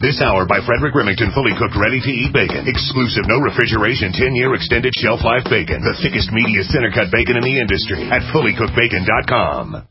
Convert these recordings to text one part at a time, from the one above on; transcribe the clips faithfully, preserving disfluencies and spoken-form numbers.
This hour by Frederick Remington, fully cooked, ready-to-eat bacon. Exclusive, no refrigeration, ten-year extended shelf life bacon. The thickest, meatiest center-cut bacon in the industry at fully cooked bacon dot com.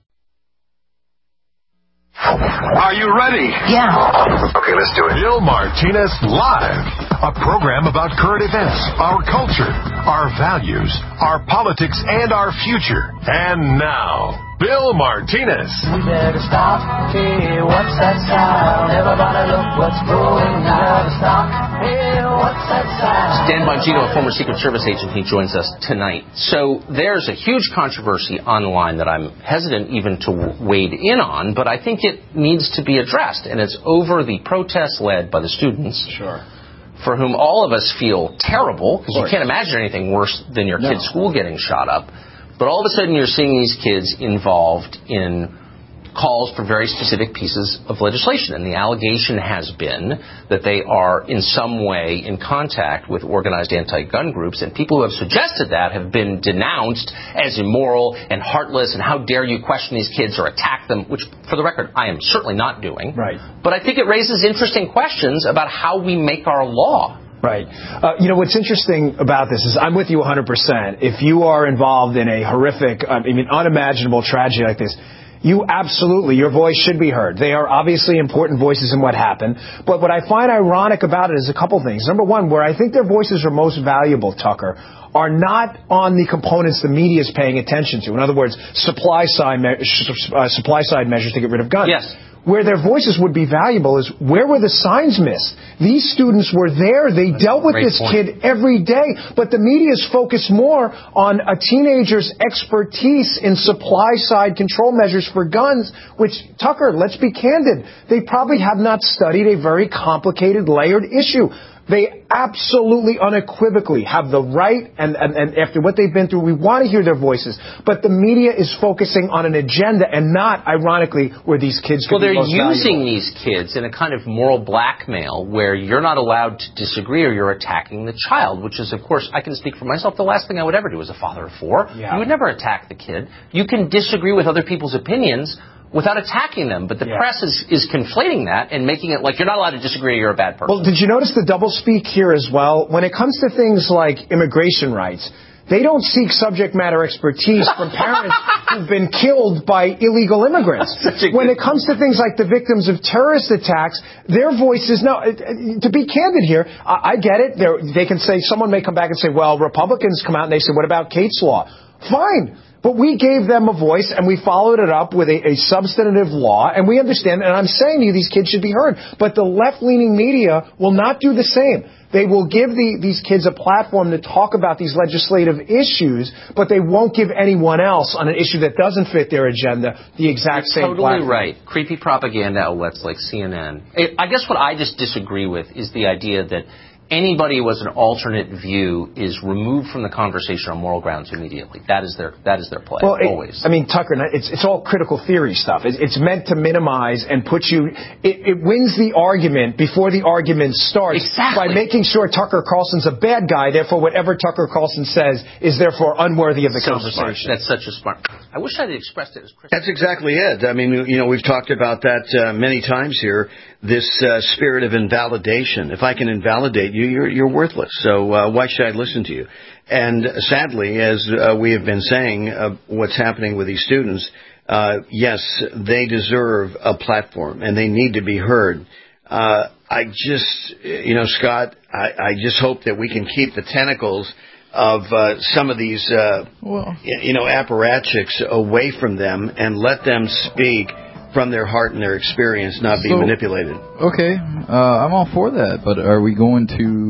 Are you ready? Yeah. Okay, let's do it. Bill Martinez Live, a program about current events, our culture, our values, our politics, and our future. And now, Bill Martinez. We better stop. Hey, what's that sound? Everybody look what's going on. Stop. Hey, what's that sound? Dan Bongino, a former Secret Service agent, he joins us tonight. So there's a huge controversy online that I'm hesitant even to wade in on, but I think it needs to be addressed, and it's over the protests led by the students. Sure. For whom all of us feel terrible, because you can't imagine anything worse than your no. kid's school getting shot up. But all of a sudden you're seeing these kids involved in calls for very specific pieces of legislation. And the allegation has been that they are in some way in contact with organized anti-gun groups. And people who have suggested that have been denounced as immoral and heartless. And how dare you question these kids or attack them, which, for the record, I am certainly not doing. Right. But I think it raises interesting questions about how we make our law. Right. Uh, you know, what's interesting about this is I'm with you one hundred percent. If you are involved in a horrific, I mean, unimaginable tragedy like this, you absolutely, your voice should be heard. They are obviously important voices in what happened. But what I find ironic about it is a couple things. Number one, where I think their voices are most valuable, Tucker, are not on the components the media is paying attention to. In other words, supply side, me- uh, supply side measures to get rid of guns. Yes. Where their voices would be valuable is where were the signs missed? These students were there. They That's dealt with this point. kid every day. But the media's focused more on a teenager's expertise in supply-side control measures for guns, which, Tucker, let's be candid, they probably have not studied a very complicated, layered issue. They absolutely, unequivocally have the right, and, and, and after what they've been through, we want to hear their voices. But the media is focusing on an agenda and not, ironically, where these kids could well, be most valuable. Well, they're using valuable. these kids in a kind of moral blackmail where you're not allowed to disagree or you're attacking the child, which is, of course, I can speak for myself, the last thing I would ever do as a father of four. Yeah. You would never attack the kid. You can disagree with other people's opinions without attacking them. But the yeah. press is, is conflating that and making it like you're not allowed to disagree or you're a bad person. Well, did you notice the doublespeak here as well? When it comes to things like immigration rights, they don't seek subject matter expertise from parents who've been killed by illegal immigrants. When it comes to things like the victims of terrorist attacks, their voices, no, to be candid here, I, I get it. They're, they can say, someone may come back and say, well, Republicans come out and they say, what about Kate's Law? Fine. But we gave them a voice, and we followed it up with a, a substantive law, and we understand, and I'm saying to you, these kids should be heard. But the left-leaning media will not do the same. They will give the, these kids a platform to talk about these legislative issues, but they won't give anyone else on an issue that doesn't fit their agenda the exact You're same totally platform. right. Creepy propaganda outlets like C N N. I guess what I just disagree with is the idea that anybody who has an alternate view is removed from the conversation on moral grounds immediately. That is their that is their play, well, it, always. I mean, Tucker, it's it's all critical theory stuff. It's, it's meant to minimize and put you. It, it wins the argument before the argument starts exactly. by making sure Tucker Carlson's a bad guy. Therefore, whatever Tucker Carlson says is therefore unworthy of the so conversation. Smart. That's such a smart. I wish I had expressed it as Chris. That's exactly it. I mean, you know, we've talked about that uh, many times here. This uh, spirit of invalidation. If I can invalidate you, you're, you're worthless. So uh, why should I listen to you? And sadly, as uh, we have been saying, uh, what's happening with these students, uh, yes, they deserve a platform and they need to be heard. Uh, I just, you know, Scott, I, I just hope that we can keep the tentacles of uh, some of these, uh, well, you know, apparatchiks away from them and let them speak from their heart and their experience, not be so, manipulated. Okay, uh, I'm all for that, but are we going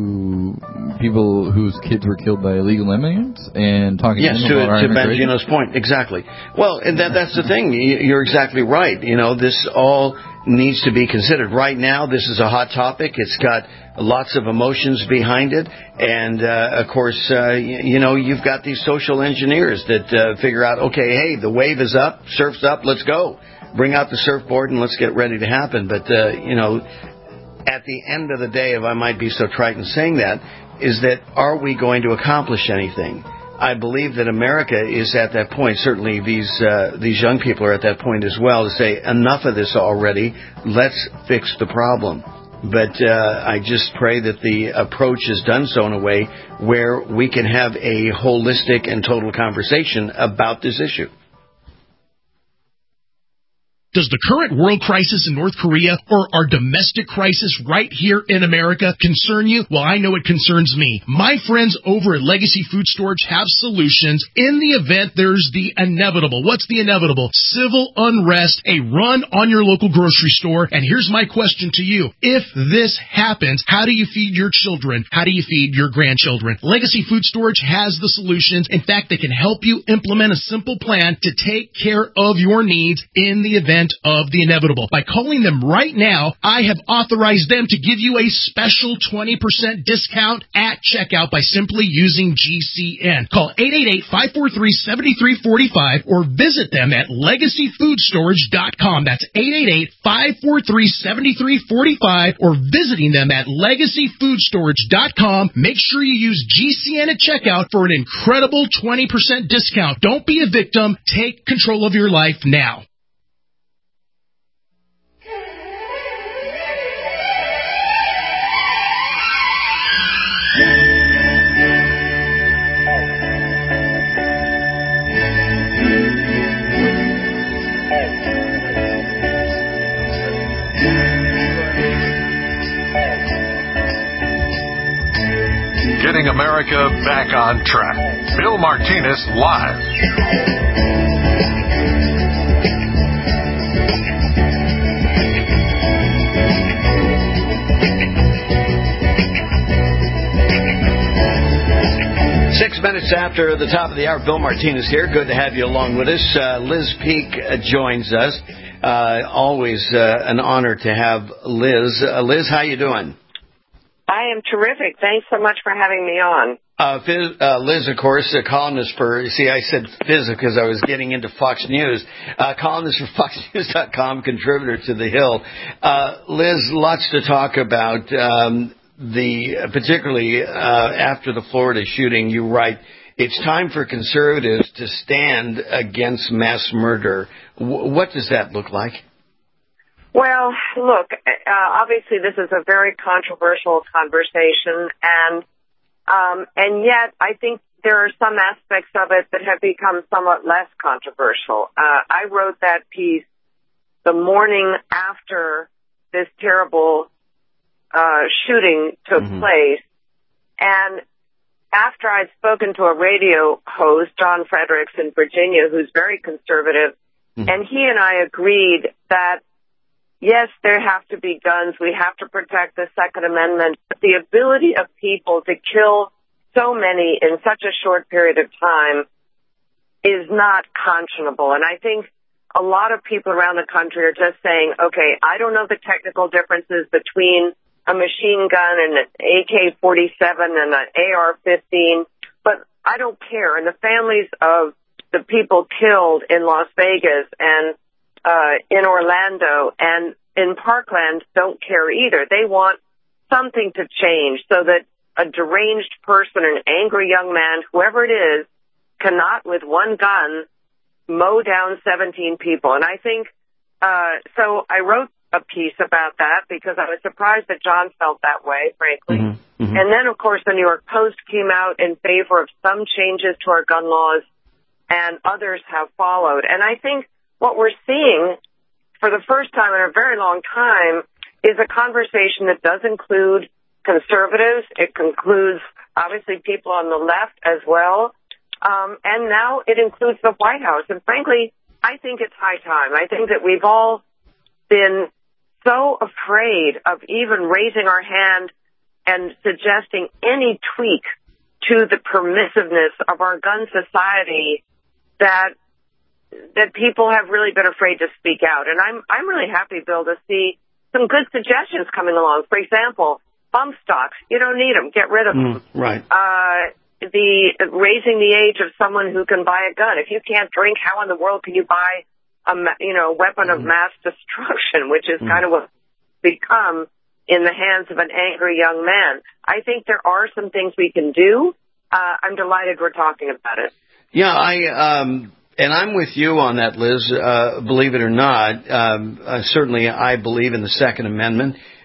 to people whose kids were killed by illegal immigrants and talking yes, to them about to, our to Bongino's point, exactly. Well, and that, that's the thing. You're exactly right. You know, this all needs to be considered. Right now, this is a hot topic. It's got lots of emotions behind it. And, uh, of course, uh, you, you know, you've got these social engineers that uh, figure out, okay, hey, the wave is up, surf's up, let's go. Bring out the surfboard and let's get ready to happen. But, uh, you know, at the end of the day, if I might be so trite in saying that, is that are we going to accomplish anything? I believe that America is at that point. Certainly these uh, these young people are at that point as well to say, enough of this already. Let's fix the problem. But uh, I just pray that the approach is done so in a way where we can have a holistic and total conversation about this issue. Does the current world crisis in North Korea or our domestic crisis right here in America concern you? Well, I know it concerns me. My friends over at Legacy Food Storage have solutions in the event there's the inevitable. What's the inevitable? Civil unrest, a run on your local grocery store. And here's my question to you. If this happens, how do you feed your children? How do you feed your grandchildren? Legacy Food Storage has the solutions. In fact, they can help you implement a simple plan to take care of your needs in the event of the inevitable. By calling them right now, I have authorized them to give you a special twenty percent discount at checkout by simply using G C N. Call eight eight eight, five four three, seven three four five or visit them at legacy food storage dot com. That's eight eight eight, five four three, seven three four five or visiting them at legacy food storage dot com. Make sure you use G C N at checkout for an incredible twenty percent discount. Don't be a victim. Take control of your life now. Getting America back on track. Bill Martinez live. Six minutes after the top of the hour, Bill Martinez here. Good to have you along with us. Uh, Liz Peek uh, joins us. Uh, always uh, an honor to have Liz. Uh, Liz, how you doing? I am terrific. Thanks so much for having me on. Uh, Fiz, uh, Liz, of course, a columnist for, see, I said Fizz because I was getting into Fox News. Uh, columnist for fox news dot com, contributor to The Hill. Uh, Liz, lots to talk about. Um, the particularly uh, after the Florida shooting, you write, it's time for conservatives to stand against mass murder. W- what does that look like? Well, look, uh, obviously this is a very controversial conversation, and um, and yet I think there are some aspects of it that have become somewhat less controversial. Uh, I wrote that piece the morning after this terrible uh, shooting took mm-hmm. place, and after I'd spoken to a radio host, John Fredericks in Virginia, who's very conservative, mm-hmm. and he and I agreed that yes, there have to be guns. We have to protect the Second Amendment. But the ability of people to kill so many in such a short period of time is not conscionable. And I think a lot of people around the country are just saying, okay, I don't know the technical differences between a machine gun and an A K forty-seven and an A R fifteen, but I don't care. And the families of the people killed in Las Vegas and Uh, in Orlando and in Parkland don't care either. They want something to change so that a deranged person, an angry young man, whoever it is, cannot with one gun mow down seventeen people. And I think, uh, so I wrote a piece about that because I was surprised that John felt that way, frankly. Mm-hmm. Mm-hmm. And then, of course, the New York Post came out in favor of some changes to our gun laws, and others have followed. And I think what we're seeing for the first time in a very long time is a conversation that does include conservatives. It includes, obviously, people on the left as well. Um, and now it includes the White House. And frankly, I think it's high time. I think that we've all been so afraid of even raising our hand and suggesting any tweak to the permissiveness of our gun society that that people have really been afraid to speak out. And I'm I'm really happy, Bill, to see some good suggestions coming along. For example, bump stocks. You don't need them. Get rid of them. Mm, right. Uh, the raising the age of someone who can buy a gun. If you can't drink, how in the world can you buy a you know weapon mm. of mass destruction, which is mm. kind of what become in the hands of an angry young man? I think there are some things we can do. Uh, I'm delighted we're talking about it. Yeah, I. Um And I'm with you on that, Liz. Uh, believe it or not, um, uh, certainly I believe in the Second Amendment.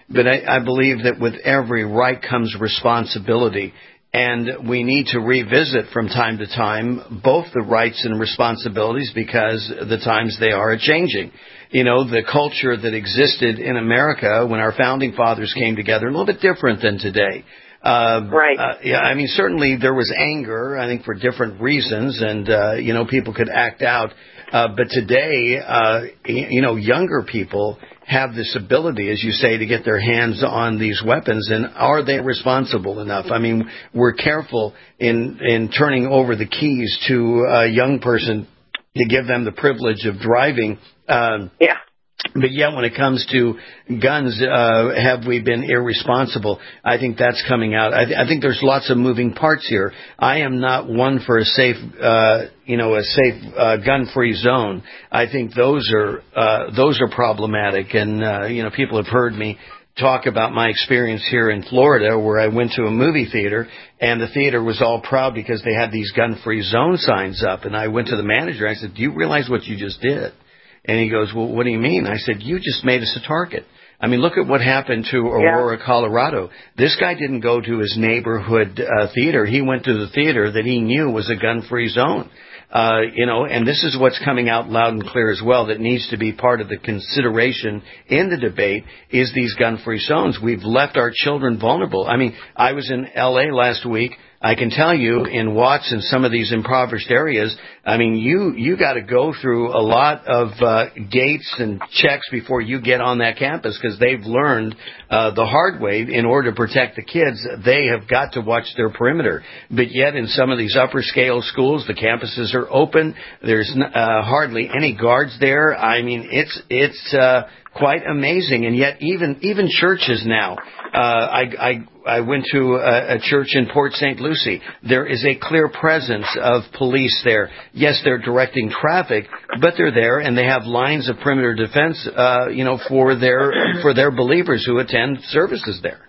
but I, I believe that with every right comes responsibility. And we need to revisit from time to time both the rights and responsibilities because the times they are changing. You know, the culture that existed in America when our founding fathers came together, a little bit different than today. Uh, right. Uh, yeah, I mean, certainly there was anger, I think, for different reasons, and, uh, you know, people could act out. Uh, but today, uh, you know, younger people have this ability, as you say, to get their hands on these weapons, and are they responsible enough? I mean, we're careful in, in turning over the keys to a young person to give them the privilege of driving. Um, yeah. But yet when it comes to guns, uh, have we been irresponsible? I think that's coming out. I, th- I think there's lots of moving parts here. I am not one for a safe, uh, you know, a safe uh, gun-free zone. I think those are uh, those are problematic. And, uh, you know, people have heard me talk about my experience here in Florida where I went to a movie theater and the theater was all proud because they had these gun-free zone signs up. And I went to the manager and I said, do you realize what you just did? And he goes, well, what do you mean? I said, you just made us a target. I mean, look at what happened to Aurora, yeah. Colorado. This guy didn't go to his neighborhood uh, theater. He went to the theater that he knew was a gun-free zone. Uh, you know, and this is what's coming out loud and clear as well that needs to be part of the consideration in the debate is these gun-free zones. We've left our children vulnerable. I mean, I was in L A last week. I can tell you in Watts and some of these impoverished areas, I mean, you, you got to go through a lot of uh, gates and checks before you get on that campus because they've learned uh, the hard way in order to protect the kids. They have got to watch their perimeter. But yet in some of these upper scale schools, the campuses are open. There's uh, hardly any guards there. I mean, it's, it's, uh, quite amazing. And yet even, even churches now, uh, I, I, I went to a, a church in Port Saint Lucie. There is a clear presence of police there. Yes, they're directing traffic, but they're there and they have lines of perimeter defense, uh, you know, for their, for their believers who attend services there.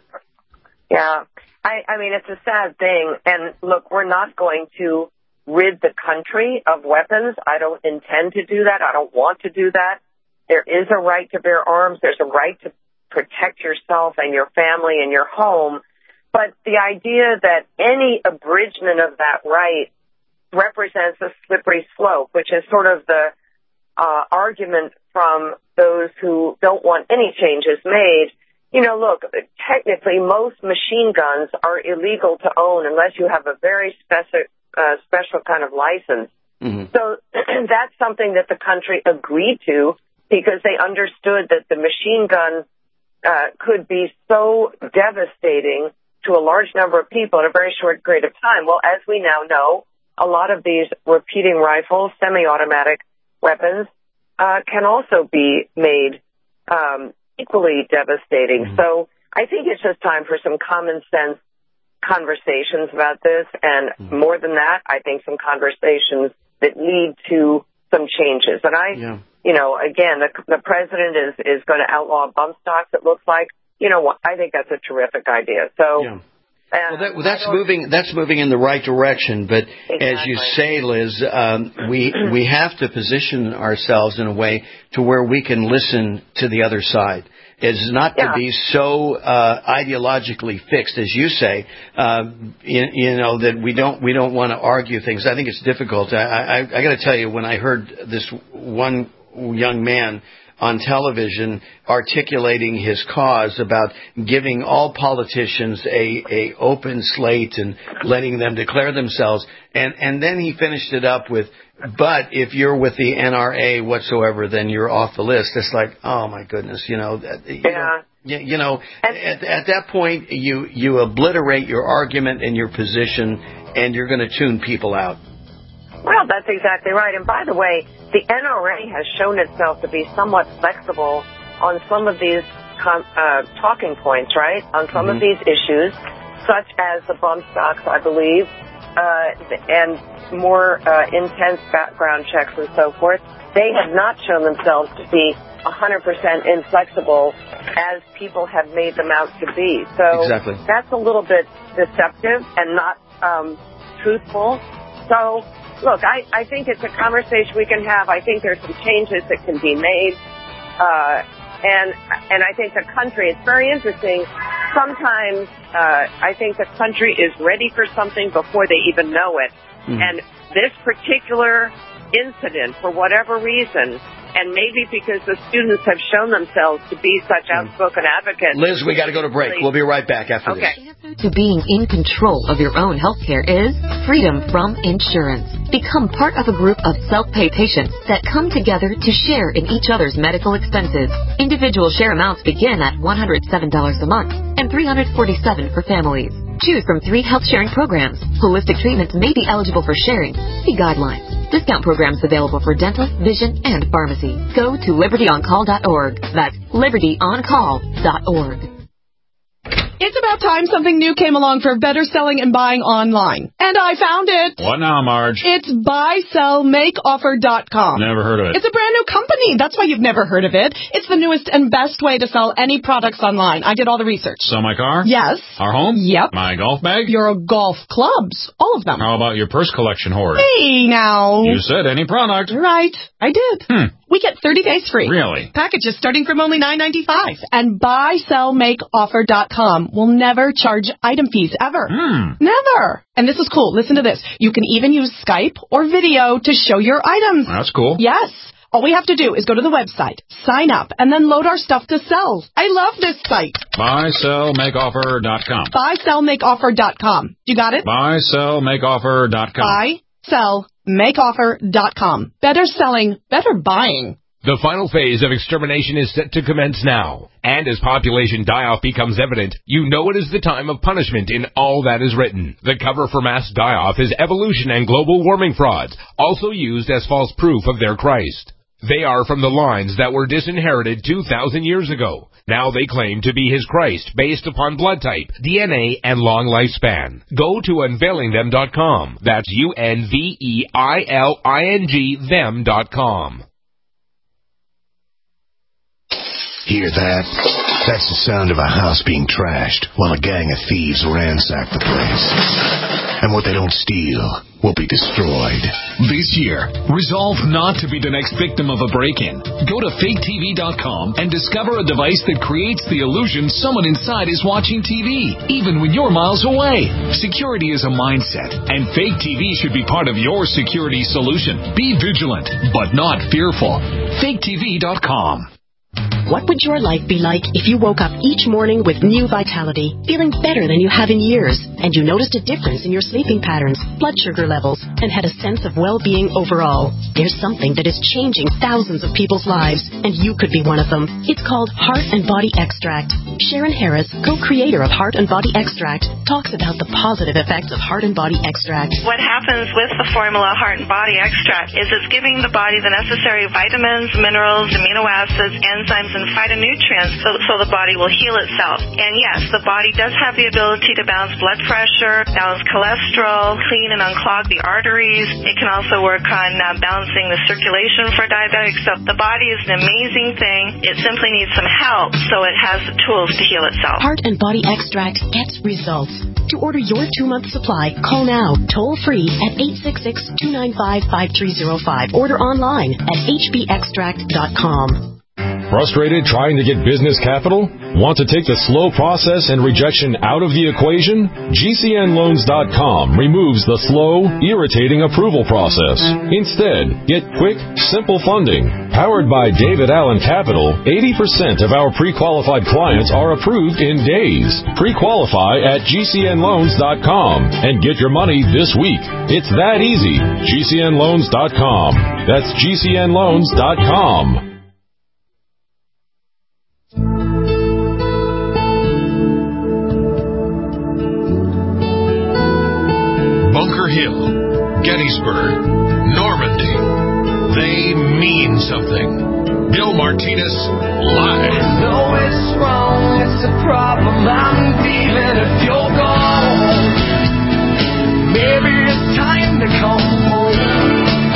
Yeah. I, I mean, it's a sad thing. And look, we're not going to rid the country of weapons. I don't intend to do that. I don't want to do that. There is a right to bear arms. There's a right to protect yourself and your family and your home. But the idea that any abridgment of that right represents a slippery slope, which is sort of the uh, argument from those who don't want any changes made. You know, look, technically most machine guns are illegal to own unless you have a very specific, uh, special kind of license. Mm-hmm. So that's something that the country agreed to, because they understood that the machine gun uh, could be so devastating to a large number of people in a very short period of time. Well, as we now know, a lot of these repeating rifles, semi-automatic weapons, uh, can also be made um, equally devastating. Mm-hmm. So I think it's just time for some common sense conversations about this. And mm-hmm. more than that, I think some conversations that lead to some changes. And I... Yeah. You know, again, the, the president is, is going to outlaw bump stocks, it looks like. You know, I think that's a terrific idea. So, yeah. Well, that, well, that's moving. That's moving in the right direction. But exactly. As you say, Liz, um, we we have to position ourselves in a way to where we can listen to the other side. It's not yeah. to be so uh, ideologically fixed, as you say. Uh, you, you know that we don't we don't want to argue things. I think it's difficult. I I, I got to tell you, when I heard this one young man on television articulating his cause about giving all politicians a, a open slate and letting them declare themselves. And, and then he finished it up with, but if you're with the N R A whatsoever, then you're off the list. It's like, oh my goodness, you know, you yeah. know, you, you know at, at that point you, you obliterate your argument and your position and you're going to tune people out. Well, that's exactly right. And by the way, the N R A has shown itself to be somewhat flexible on some of these com- uh, talking points, right? On some mm-hmm. of these issues, such as the bump stocks, I believe, uh, and more uh, intense background checks and so forth. They have not shown themselves to be one hundred percent inflexible as people have made them out to be. So exactly. That's a little bit deceptive and not um, truthful. So, look, I, I think it's a conversation we can have. I think there's some changes that can be made. Uh, And and I think the country, it's very interesting. Sometimes uh, I think the country is ready for something before they even know it. Mm. And this particular incident, for whatever reason, and maybe because the students have shown themselves to be such outspoken advocates. Liz, we got to go to break. We'll be right back after okay. this. To being in control of your own health care is freedom from insurance. Become part of a group of self-pay patients that come together to share in each other's medical expenses. Individual share amounts begin at one hundred seven dollars a month and three hundred forty-seven dollars for families. Choose from three health-sharing programs. Holistic treatments may be eligible for sharing. See guidelines. Discount programs available for dental, vision, and pharmacy. Go to liberty on call dot org. That's liberty on call dot org. It's about time something new came along for better selling and buying online. And I found it. What now, Marge? It's buy sell make offer dot com. Never heard of it. It's a brand new company. That's why you've never heard of it. It's the newest and best way to sell any products online. I did all the research. Sell my car? Yes. Our home? Yep. My golf bag? Your golf clubs. All of them. How about your purse collection hoard? Hey, now. You said any product. Right. I did. Hmm. We get thirty days free. Really? Packages starting from only nine ninety-five. And buy sell make offer dot com will never charge item fees ever. Hmm. Never. And this is cool. Listen to this. You can even use Skype or video to show your items. That's cool. Yes. All we have to do is go to the website, sign up, and then load our stuff to sell. I love this site. buy sell make offer dot com. buy sell make offer dot com. You got it? buy sell make offer dot com. buy sell make offer dot com. Better selling, better buying. The final phase of extermination is set to commence now. And as population die-off becomes evident, you know it is the time of punishment in all that is written. The cover for mass die-off is evolution and global warming frauds, also used as false proof of their Christ. They are from the lines that were disinherited two thousand years ago. Now they claim to be his Christ based upon blood type, D N A, and long lifespan. Go to unveiling them dot com. That's U N V E I L I N G them dot com. Hear that? That's the sound of a house being trashed while a gang of thieves ransack the place. And what they don't steal will be destroyed. This year, resolve not to be the next victim of a break-in. Go to fake T V dot com and discover a device that creates the illusion someone inside is watching T V, even when you're miles away. Security is a mindset, and Fake T V should be part of your security solution. Be vigilant, but not fearful. fake T V dot com. What would your life be like if you woke up each morning with new vitality, feeling better than you have in years, and you noticed a difference in your sleeping patterns, blood sugar levels, and had a sense of well-being overall? There's something that is changing thousands of people's lives, and you could be one of them. It's called Heart and Body Extract. Sharon Harris, co-creator of Heart and Body Extract, talks about the positive effects of Heart and Body Extract. What happens with the formula Heart and Body Extract is it's giving the body the necessary vitamins, minerals, amino acids, enzymes, and phytonutrients so, so the body will heal itself. And yes, the body does have the ability to balance blood pressure, balance cholesterol, clean and unclog the arteries. It can also work on uh, balancing the circulation for diabetics. So the body is an amazing thing. It simply needs some help so it has the tools to heal itself. Heart and Body Extract gets results. To order your two-month supply, call now, toll-free at eight six six, two nine five, five three zero five. Order online at h b extract dot com. Frustrated trying to get business capital? Want to take the slow process and rejection out of the equation? G C N loans dot com removes the slow, irritating approval process. Instead, get quick, simple funding. Powered by David Allen Capital, eighty percent of our pre-qualified clients are approved in days. Pre-qualify at G C N loans dot com and get your money this week. It's that easy. G C N loans dot com. That's G C N loans dot com. Bunker Hill, Gettysburg, Normandy. They mean something. Bill Martinez, live. No, it's wrong, it's a problem I'm feeling if you're gone. Maybe it's time to come home.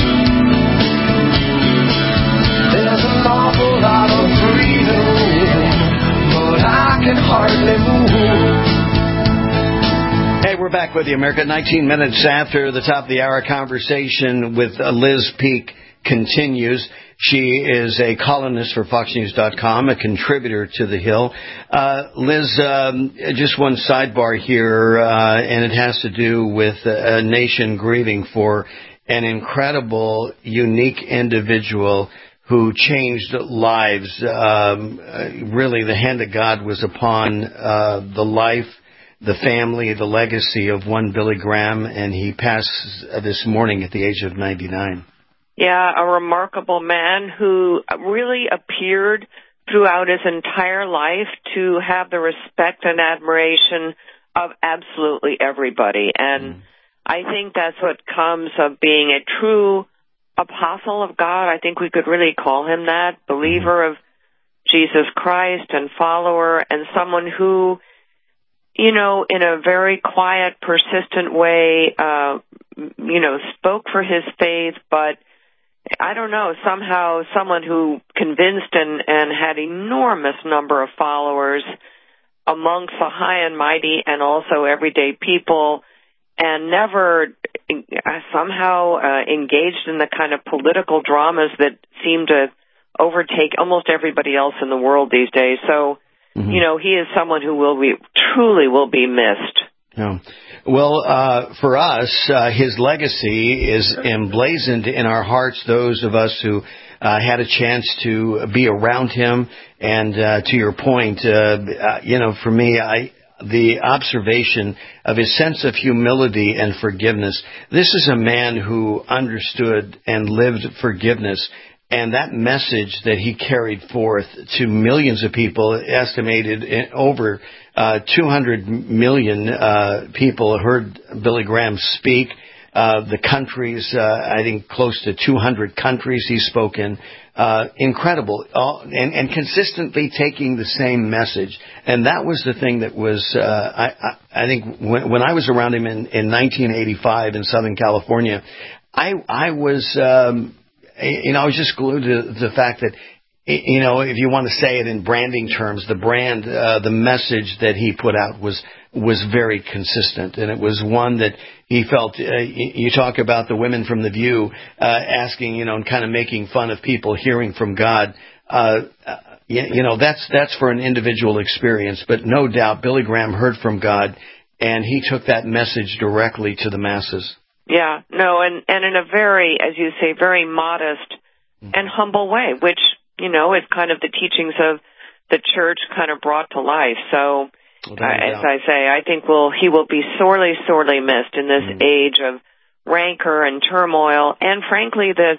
There's an awful lot of freedom, but I can hardly move. Hey, we're back with you, America. nineteen minutes after the top of the hour, conversation with uh, Liz Peek continues. She is a columnist for Fox News dot com, a contributor to The Hill. Uh, Liz, um, just one sidebar here, uh, and it has to do with a nation grieving for an incredible, unique individual who changed lives. Um, really, the hand of God was upon uh, the life, the family, the legacy of one Billy Graham, and he passed uh, this morning at the age of ninety-nine. Yeah, a remarkable man who really appeared throughout his entire life to have the respect and admiration of absolutely everybody. And mm. I think that's what comes of being a true apostle of God. I think we could really call him that, believer mm. of Jesus Christ and follower, and someone who, you know, in a very quiet, persistent way, uh, you know, spoke for his faith, but I don't know, somehow someone who convinced and, and had enormous number of followers amongst the high and mighty and also everyday people, and never uh, somehow uh, engaged in the kind of political dramas that seem to overtake almost everybody else in the world these days. So, mm-hmm. you know, he is someone who will be, truly will be missed. Yeah. Well, uh, for us, uh, his legacy is emblazoned in our hearts, those of us who uh, had a chance to be around him. And uh, to your point, uh, uh, you know, for me, I, the observation of his sense of humility and forgiveness. This is a man who understood and lived forgiveness. And that message that he carried forth to millions of people, estimated in over uh, two hundred million uh, people heard Billy Graham speak. Uh, the countries, uh, I think close to two hundred countries he spoke in. Uh, incredible. All, and, and consistently taking the same message. And that was the thing that was, uh, I, I, I think when, when I was around him in, in nineteen eighty-five in Southern California, I, I was... Um, You know, I was just glued to the fact that, you know, if you want to say it in branding terms, the brand, uh, the message that he put out was was very consistent. And it was one that he felt, uh, you talk about the women from The View uh, asking, you know, and kind of making fun of people hearing from God. Uh, you know, that's that's for an individual experience. But no doubt Billy Graham heard from God, and he took that message directly to the masses. Yeah, no, and, and in a very, as you say, very modest and humble way, which, you know, is kind of the teachings of the church kind of brought to life. So, well, uh, as I say, I think we'll, he will be sorely, sorely missed in this mm. age of rancor and turmoil and, frankly, the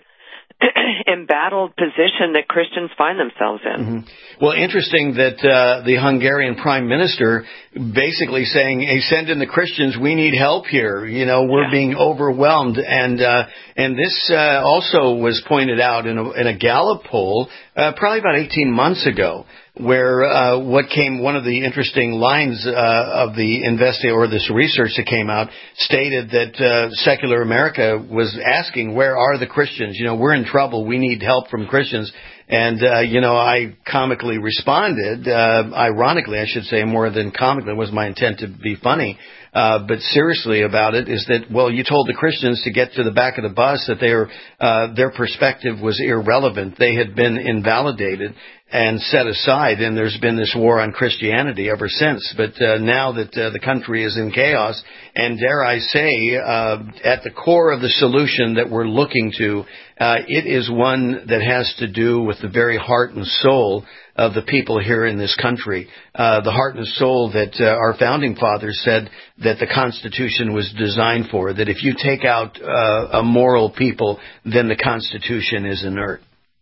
embattled position that Christians find themselves in. Mm-hmm. Well, interesting that uh, the Hungarian Prime Minister basically saying, hey, send in the Christians, we need help here. You know, we're yeah. being overwhelmed. And uh, and this uh, also was pointed out in a, in a Gallup poll uh, probably about eighteen months ago, where uh, what came, one of the interesting lines uh, of the investi- or this research that came out stated that uh, secular America was asking, where are the Christians? You know, we're in trouble. We need help from Christians. And, uh, you know, I comically responded, uh, ironically, I should say, more than comically. It was my intent to be funny. Uh, but seriously about it is that, well, you told the Christians to get to the back of the bus, that their, uh, their perspective was irrelevant. They had been invalidated and set aside, and there's been this war on Christianity ever since. But uh, now that uh, the country is in chaos, and dare I say, uh, at the core of the solution that we're looking to, uh, it is one that has to do with the very heart and soul of the people here in this country. Uh, the heart and soul that uh, our founding fathers said that the Constitution was designed for, that if you take out uh, a moral people, then the Constitution is inert.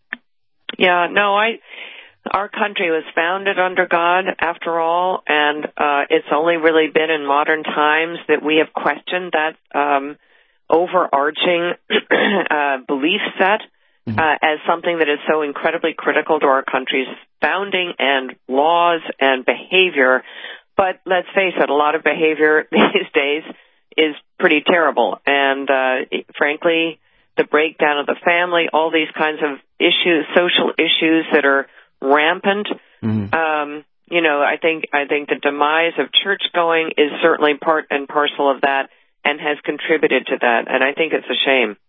Yeah, no, I... Our country was founded under God, after all, and uh, it's only really been in modern times that we have questioned that um, overarching uh, belief set mm-hmm. uh, as something that is so incredibly critical to our country's founding and laws and behavior. But let's face it, a lot of behavior these days is pretty terrible. And uh, frankly, the breakdown of the family, all these kinds of issues, social issues that are rampant. Mm-hmm. Um, you know, I think I think the demise of church going is certainly part and parcel of that, and has contributed to that. And I think it's a shame.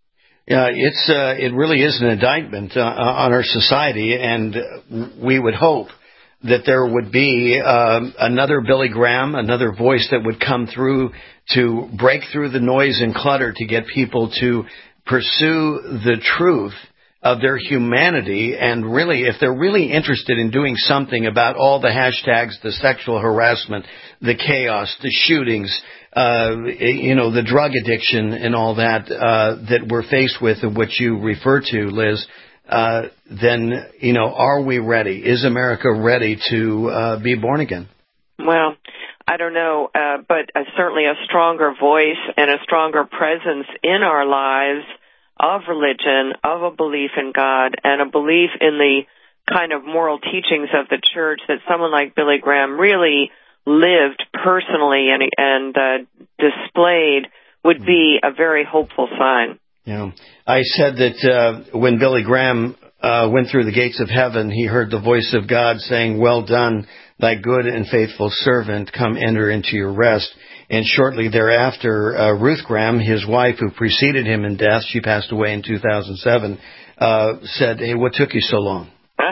Yeah, it's uh, it really is an indictment uh, on our society, and we would hope that there would be um, another Billy Graham, another voice that would come through to break through the noise and clutter to get people to pursue the truth of their humanity, and really, if they're really interested in doing something about all the hashtags, the sexual harassment, the chaos, the shootings, uh, you know, the drug addiction and all that, uh, that we're faced with and what you refer to, Liz, uh, then, you know, are we ready? Is America ready to uh, be born again? Well, I don't know, uh, but uh, certainly a stronger voice and a stronger presence in our lives of religion, of a belief in God, and a belief in the kind of moral teachings of the church that someone like Billy Graham really lived personally and, and uh, displayed would be a very hopeful sign. Yeah, I said that uh, when Billy Graham uh, went through the gates of heaven, he heard the voice of God saying, "Well done, thy good and faithful servant, come enter into your rest." And shortly thereafter, uh, Ruth Graham, his wife who preceded him in death, she passed away in two thousand seven, uh, said, "Hey, what took you so long?"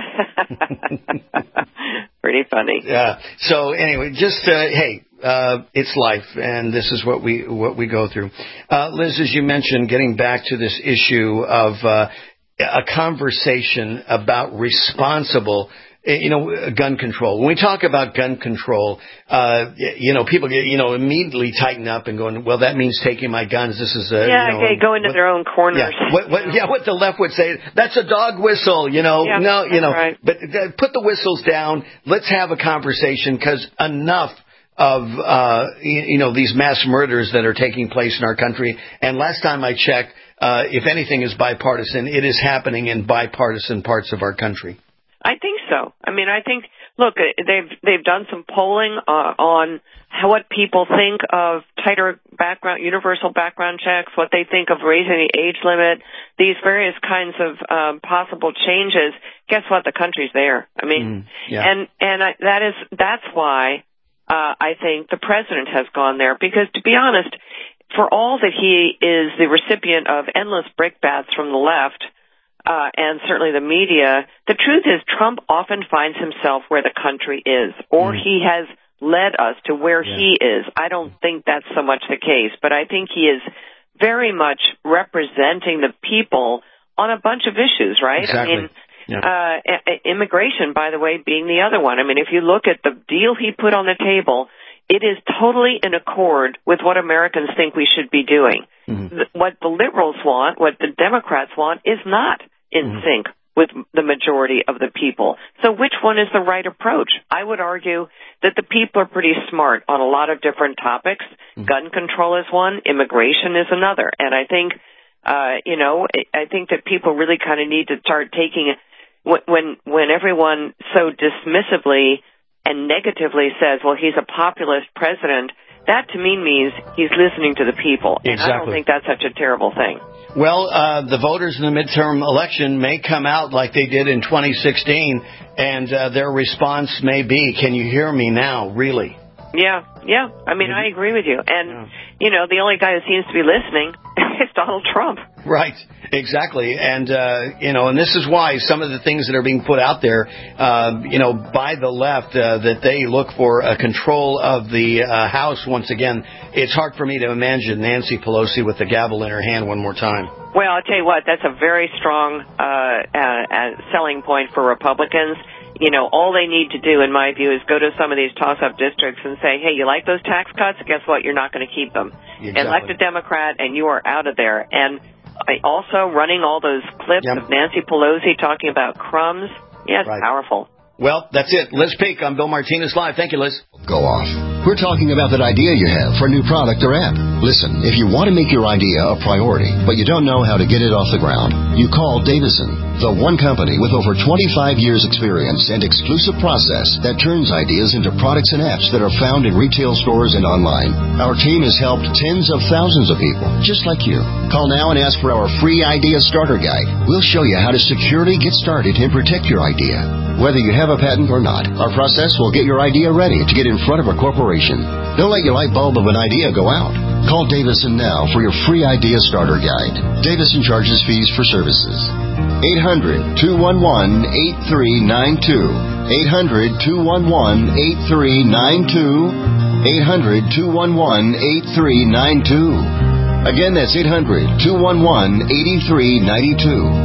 Pretty funny. Yeah. So anyway, just, uh, hey, uh, it's life, and this is what we what we go through. Uh, Liz, as you mentioned, getting back to this issue of uh, a conversation about responsible, you know, gun control. When we talk about gun control, uh, you know, people get, you know, immediately tighten up and going, well, that means taking my guns. This is a, yeah, you know, okay, go into what, their own corners. Yeah, what, what, yeah, what the left would say, that's a dog whistle, you know, yeah, no, you know, right. but uh, put the whistles down. Let's have a conversation, because enough of, uh, you, you know, these mass murders that are taking place in our country. And last time I checked, uh, if anything is bipartisan, it is happening in bipartisan parts of our country. I think so. I mean, I think, look, they've they've done some polling uh, on how, what people think of tighter background, universal background checks, what they think of raising the age limit, these various kinds of um, possible changes. Guess what? The country's there. I mean, mm, yeah. and and I, that is that's why uh, I think the president has gone there, because, to be honest, for all that he is the recipient of endless brickbats from the left, Uh, and certainly the media, the truth is Trump often finds himself where the country is, or mm. he has led us to where yeah. he is. I don't think that's so much the case, but I think he is very much representing the people on a bunch of issues, right? Exactly. I mean, yeah. uh, immigration, by the way, being the other one. I mean, if you look at the deal he put on the table, it is totally in accord with what Americans think we should be doing. Mm-hmm. What the liberals want, what the Democrats want, is not in mm-hmm. sync with the majority of the people. So which one is the right approach? I would argue that the people are pretty smart on a lot of different topics. Mm-hmm. Gun control is one, immigration is another. And I think, uh, you know, I think that people really kind of need to start taking, when, when everyone so dismissively and negatively says, well, he's a populist president, that to me means he's listening to the people. And exactly. I don't think that's such a terrible thing. Well, uh, the voters in the midterm election may come out like they did in twenty sixteen, and uh, their response may be, can you hear me now, really? Yeah, yeah. I mean, I agree with you. And, yeah. you know, the only guy who seems to be listening is Donald Trump. Right, exactly. And, uh, you know, and this is why some of the things that are being put out there, uh, you know, by the left, uh, that they look for a control of the uh, House once again. It's hard for me to imagine Nancy Pelosi with the gavel in her hand one more time. Well, I'll tell you what, that's a very strong uh, uh, uh, selling point for Republicans. You know, all they need to do, in my view, is go to some of these toss-up districts and say, hey, you like those tax cuts? Guess what? You're not going to keep them. Exactly. Elect a Democrat, and you are out of there. And I also running all those clips yep. of Nancy Pelosi talking about crumbs, yeah, it's right. powerful. Well, that's it. Liz Peek on Bill Martinez Live. Thank you, Liz. Go off. We're talking about that idea you have for a new product or app. Listen, if you want to make your idea a priority, but you don't know how to get it off the ground, you call Davison, the one company with over twenty-five years experience and exclusive process that turns ideas into products and apps that are found in retail stores and online. Our team has helped tens of thousands of people, just like you. Call now and ask for our free Idea Starter Guide. We'll show you how to securely get started and protect your idea. Whether you have a patent or not, our process will get your idea ready to get in front of a corporation. Don't let your light bulb of an idea go out. Call Davison now for your free idea starter guide. Davison charges fees for services. eight hundred, two one one, eight three nine two. eight hundred, two one one, eight three nine two. eight hundred, two one one, eight three nine two. Again, that's eight hundred, two one one, eight three nine two.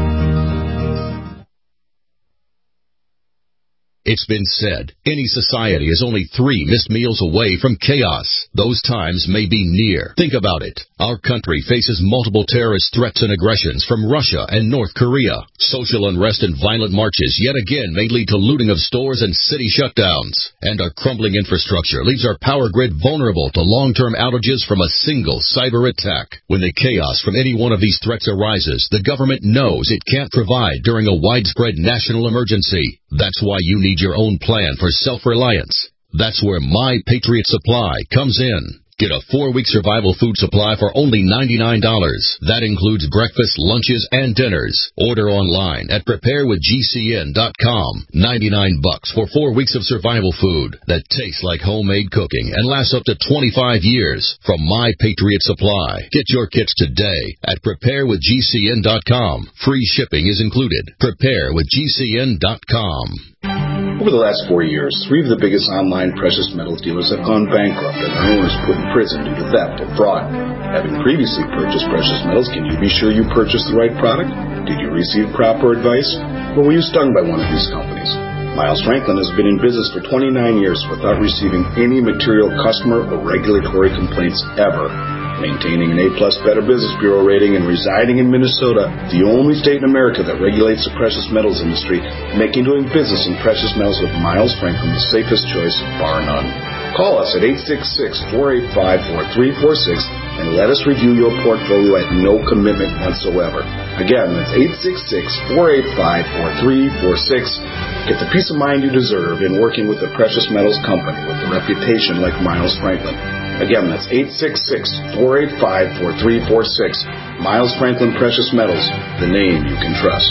It's been said, any society is only three missed meals away from chaos. Those times may be near. Think about it. Our country faces multiple terrorist threats and aggressions from Russia and North Korea. Social unrest and violent marches yet again may lead to looting of stores and city shutdowns. And our crumbling infrastructure leaves our power grid vulnerable to long-term outages from a single cyber attack. When the chaos from any one of these threats arises, the government knows it can't provide during a widespread national emergency. That's why you need your own plan for self-reliance. That's where My Patriot Supply comes in. Get a four-week survival food supply for only ninety-nine dollars. That includes breakfast, lunches, and dinners. Order online at prepare with G C N dot com. ninety-nine bucks for four weeks of survival food that tastes like homemade cooking and lasts up to twenty-five years from My Patriot Supply. Get your kits today at prepare with G C N dot com. Free shipping is included. prepare with G C N dot com. Over the last four years, three of the biggest online precious metals dealers have gone bankrupt and their owners put in prison due to theft or fraud. Having previously purchased precious metals, can you be sure you purchased the right product? Did you receive proper advice? Or were you stung by one of these companies? Miles Franklin has been in business for twenty-nine years without receiving any material customer or regulatory complaints ever. Maintaining an A-plus Better Business Bureau rating and residing in Minnesota, the only state in America that regulates the precious metals industry, making doing business in precious metals with Miles Franklin the safest choice, bar none. Call us at eight six six, four eight five, four three four six and let us review your portfolio at no commitment whatsoever. Again, that's eight six six, four eight five, four three four six. Get the peace of mind you deserve in working with a precious metals company with a reputation like Miles Franklin. Again, that's eight six six, four eight five, four three four six. Miles Franklin Precious Metals, the name you can trust.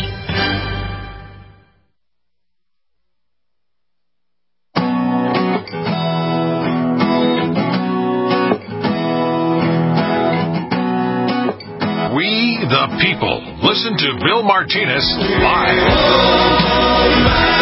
We, the people, listen to Bill Martinez live.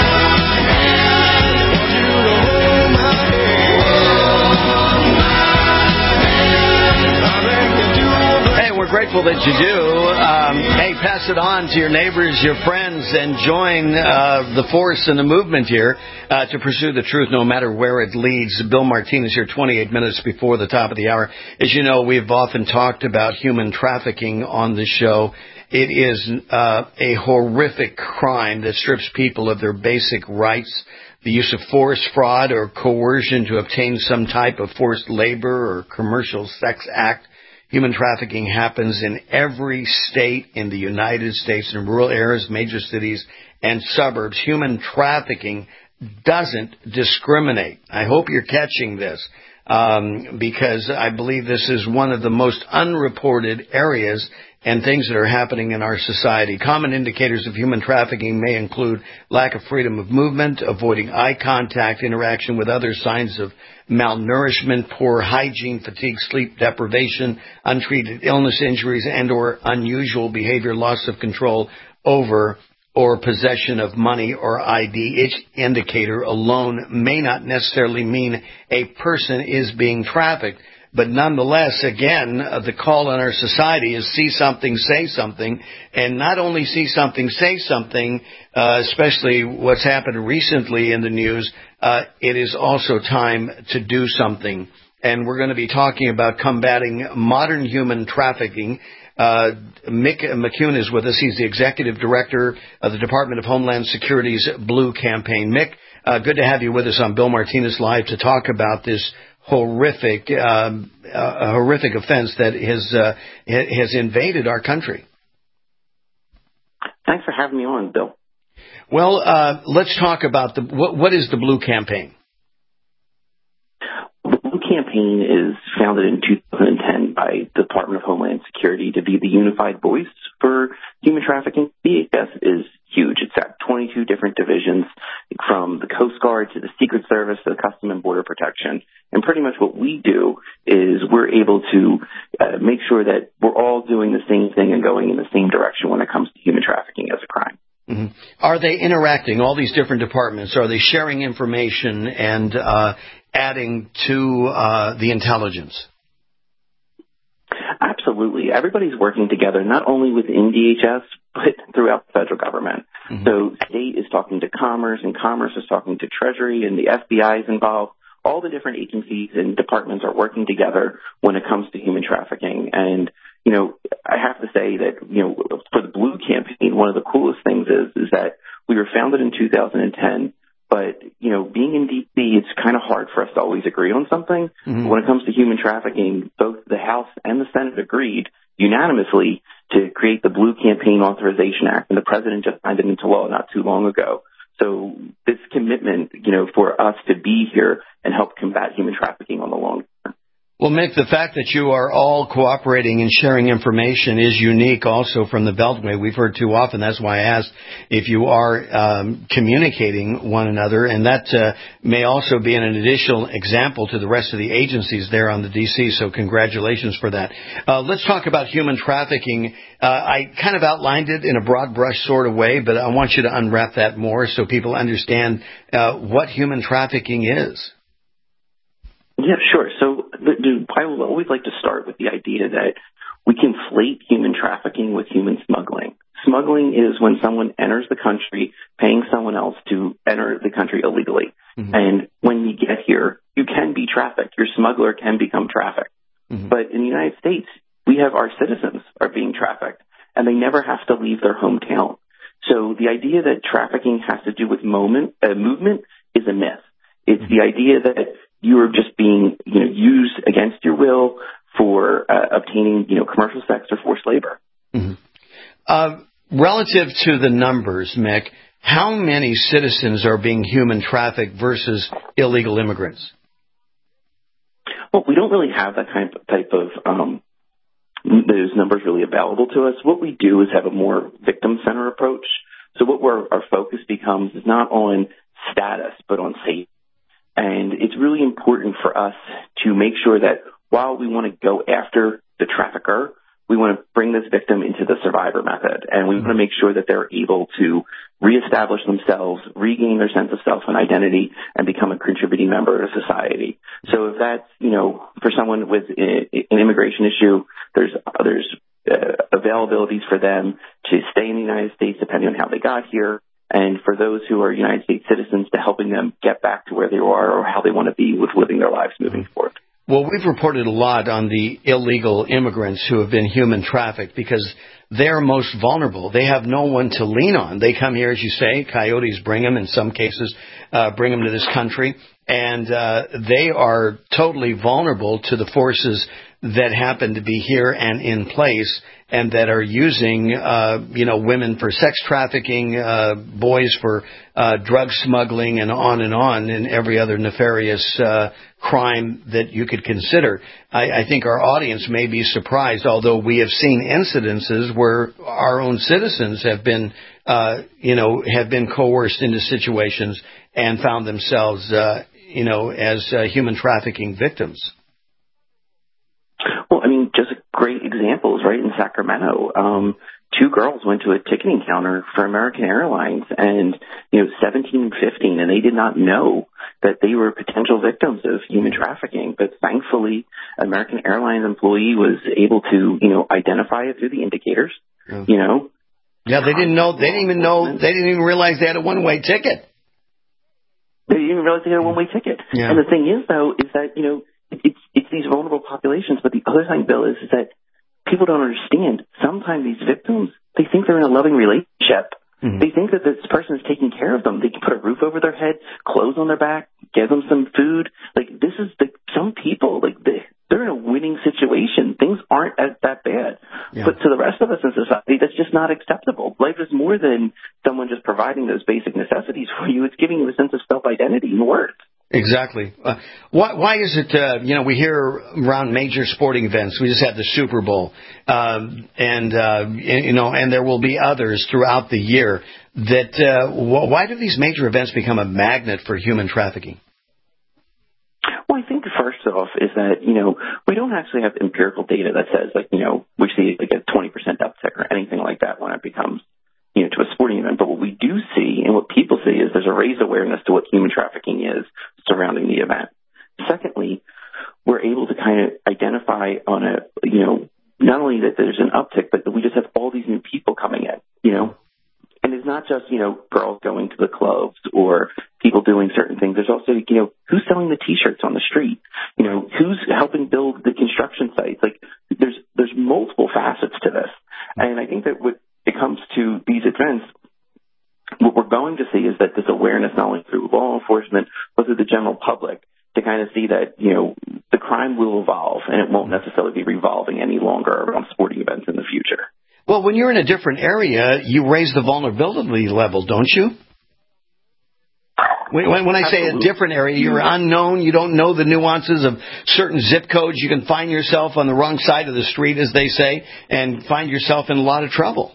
We're grateful that you do. Um, hey, pass it on to your neighbors, your friends, and join uh, the force and the movement here uh, to pursue the truth no matter where it leads. Bill Martinez here, twenty-eight minutes before the top of the hour. As you know, we've often talked about human trafficking on the show. It is uh, a horrific crime that strips people of their basic rights. The use of force, fraud, or coercion to obtain some type of forced labor or commercial sex act. Human trafficking happens in every state in the United States, in rural areas, major cities, and suburbs. Human trafficking doesn't discriminate. I hope you're catching this, um, because I believe this is one of the most unreported areas and things that are happening in our society. Common indicators of human trafficking may include lack of freedom of movement, avoiding eye contact, interaction with others, signs of malnourishment, poor hygiene, fatigue, sleep deprivation, untreated illness, injuries, and or unusual behavior, loss of control over or possession of money or I D. Each indicator alone may not necessarily mean a person is being trafficked. But nonetheless, again, uh, the call on our society is see something, say something, and not only see something, say something, uh, especially what's happened recently in the news, uh, it is also time to do something. And we're going to be talking about combating modern human trafficking. Uh, Mick McCune is with us. He's the executive director of the Department of Homeland Security's Blue Campaign. Mick, uh, good to have you with us on Bill Martinez Live to talk about this horrific, um, uh, horrific offense that has uh, has invaded our country. Thanks for having me on, Bill. Well, uh, let's talk about the what, what is the Blue Campaign? The Blue Campaign is founded in two thousand ten by the Department of Homeland Security to be the unified voice for human trafficking. D H S is huge. It's got twenty-two different divisions, from the Coast Guard to the Secret Service to the Custom and Border Protection. And pretty much what we do is we're able to uh, make sure that we're all doing the same thing and going in the same direction when it comes to human trafficking as a crime. Mm-hmm. Are they interacting, all these different departments? Are they sharing information and uh, adding to uh, the intelligence? Absolutely. Everybody's working together, not only within D H S, but throughout the federal government. Mm-hmm. So state is talking to Commerce, and Commerce is talking to Treasury, and the F B I is involved. All the different agencies and departments are working together when it comes to human trafficking. And, you know, I have to say that, you know, for the Blue campaign, one of the coolest things is, is that we were founded in two thousand ten. But, you know, being in D C, it's kind of hard for us to always agree on something. Mm-hmm. When it comes to human trafficking, both the House and the Senate agreed unanimously to create the Blue Campaign Authorization Act, and the president just signed it into law not too long ago. So this commitment, you know, for us to be here and help combat human trafficking on the long term. Well, Mick, the fact that you are all cooperating and sharing information is unique also from the Beltway. We've heard too often. That's why I asked if you are um, communicating one another, and that uh, may also be an additional example to the rest of the agencies there on the D C, so congratulations for that. Uh, let's talk about human trafficking. Uh, I kind of outlined it in a broad brush sort of way, but I want you to unwrap that more so people understand uh, what human trafficking is. Yeah, sure. So I will always like to start with the idea that we conflate human trafficking with human smuggling. Smuggling is when someone enters the country paying someone else to enter the country illegally. Mm-hmm. And when you get here, you can be trafficked. Your smuggler can become trafficked. Mm-hmm. But in the United States, we have our citizens are being trafficked, and they never have to leave their hometown. So the idea that trafficking has to do with moment, uh, movement is a myth. It's mm-hmm. the idea that you are just being, you know, used against your will for uh, obtaining, you know, commercial sex or forced labor. Mm-hmm. Uh, relative to the numbers, Mick, how many citizens are being human trafficked versus illegal immigrants? Well, we don't really have that kind of type of um, those numbers really available to us. What we do is have a more victim-centered approach. So what we're, our focus becomes is not on status, but on safety. And it's really important for us to make sure that while we want to go after the trafficker, we want to bring this victim into the survivor method. And we want to make sure that they're able to reestablish themselves, regain their sense of self and identity, and become a contributing member of society. So if that's, you know, for someone with an immigration issue, there's, there's uh, availabilities for them to stay in the United States depending on how they got here. And for those who are United States citizens, to helping them get back to where they are or how they want to be with living their lives moving forward. Well, we've reported a lot on the illegal immigrants who have been human trafficked because they're most vulnerable. They have no one to lean on. They come here, as you say, coyotes bring them in some cases, uh, bring them to this country, and uh, they are totally vulnerable to the forces that happen to be here and in place and that are using, uh, you know, women for sex trafficking, uh, boys for uh, drug smuggling, and on and on, and every other nefarious uh, crime that you could consider. I, I think our audience may be surprised, although we have seen incidences where our own citizens have been, uh, you know, have been coerced into situations and found themselves, uh, you know, as uh, human trafficking victims. Well, I mean, just great examples, right, in Sacramento. Um, two girls went to a ticketing counter for American Airlines, and, you know, seventeen and fifteen, and they did not know that they were potential victims of human trafficking. But thankfully, American Airlines employee was able to, you know, identify it through the indicators, yeah. you know. Yeah, they didn't know, they didn't even know, they didn't even realize they had a one-way ticket. They didn't even realize they had a one-way ticket. Yeah. And the thing is, though, is that, you know, it's it's these vulnerable populations. But the other thing, Bill, is, is that people don't understand. Sometimes these victims, they think they're in a loving relationship. Mm-hmm. They think that this person is taking care of them. They can put a roof over their head, clothes on their back, give them some food. Like, this is the, some people, like, they, they're in a winning situation. Things aren't as, that bad. Yeah. But to the rest of us in society, that's just not acceptable. Life is more than someone just providing those basic necessities for you. It's giving you a sense of self-identity and worth. Exactly. Uh, why, why is it, uh, you know, we hear around major sporting events, we just had the Super Bowl, um, and, uh, you know, and there will be others throughout the year, that uh, why do these major events become a magnet for human trafficking? Well, I think first off is that, you know, we don't actually have empirical data that says, like, you know, we see like a twenty percent uptick or anything like that when it becomes, you know, to a sporting event. But what we do see and what people see is there's a raised awareness to what human trafficking is surrounding the event. Secondly, we're able to kind of identify on a, you know, not only that there's an uptick, but that we just have all these new people coming in, you know. And it's not just, you know, girls going to the clubs or people doing certain things. There's also, you know, who's selling the T-shirts on the street? You know, who's helping build the construction sites? Like, there's there's multiple facets to this. And I think that when it comes to these events, what we're going to see is that this awareness, not only through law enforcement, but through the general public, to kind of see that, you know, the crime will evolve and it won't necessarily be revolving any longer around sporting events in the future. Well, when you're in a different area, you raise the vulnerability level, don't you? When, when, when I say a different area, you're unknown, you don't know the nuances of certain zip codes, you can find yourself on the wrong side of the street, as they say, and find yourself in a lot of trouble.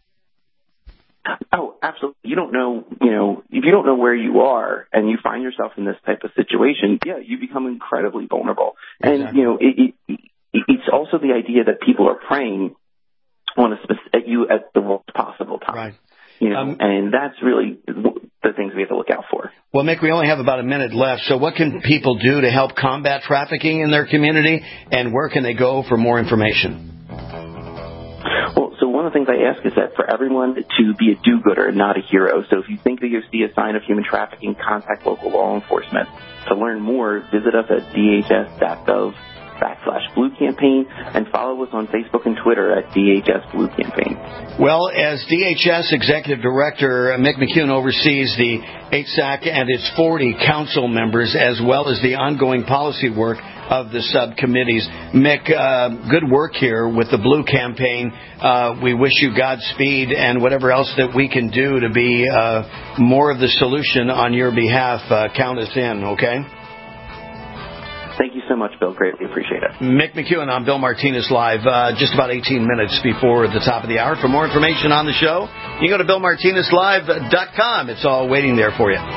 Oh, absolutely. You don't know, you know, if you don't know where you are and you find yourself in this type of situation, yeah, you become incredibly vulnerable. Exactly. And, you know, it, it, it's also the idea that people are preying on a spec- at you at the worst possible time. Right. You know, um, and that's really the things we have to look out for. Well, Mick, we only have about a minute left. So what can people do to help combat trafficking in their community, and where can they go for more information? Well, so one of the things I ask is that for everyone to be a do-gooder, not a hero. So if you think that you see a sign of human trafficking, contact local law enforcement. To learn more, visit us at d h s dot gov backslash Blue Campaign and follow us on Facebook and Twitter at D H S Blue Campaign. Well, as D H S Executive Director, Mick McCune oversees the H S A C and its forty council members, as well as the ongoing policy work of the subcommittees. Mick, uh, good work here with the Blue Campaign. Uh, we wish you Godspeed and whatever else that we can do to be uh, more of the solution on your behalf. Uh, count us in, okay? Thank you so much, Bill. Greatly appreciate it. Mick McCune on Bill Martinez Live, uh, just about eighteen minutes before the top of the hour. For more information on the show, you can go to bill martinez live dot com. It's all waiting there for you.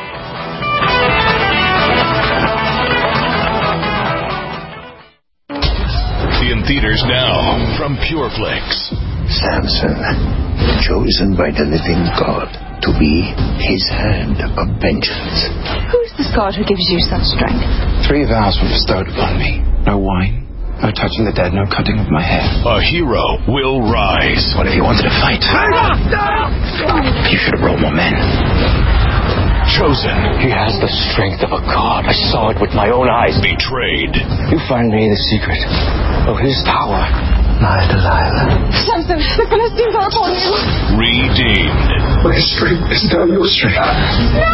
In theaters now from PureFlix. Samson, chosen by the living God to be his hand of vengeance. Who's this God who gives you such strength? Three vows were bestowed upon me. No wine, no touching the dead, no cutting of my hair. A hero will rise. What if you wanted to fight? You should have brought more men. Chosen. He has the strength of a god. I saw it with my own eyes. Betrayed. You find me the secret of his power. My Delilah. Samson, the Philistines are upon you. Redeemed. My strength is now your strength. No!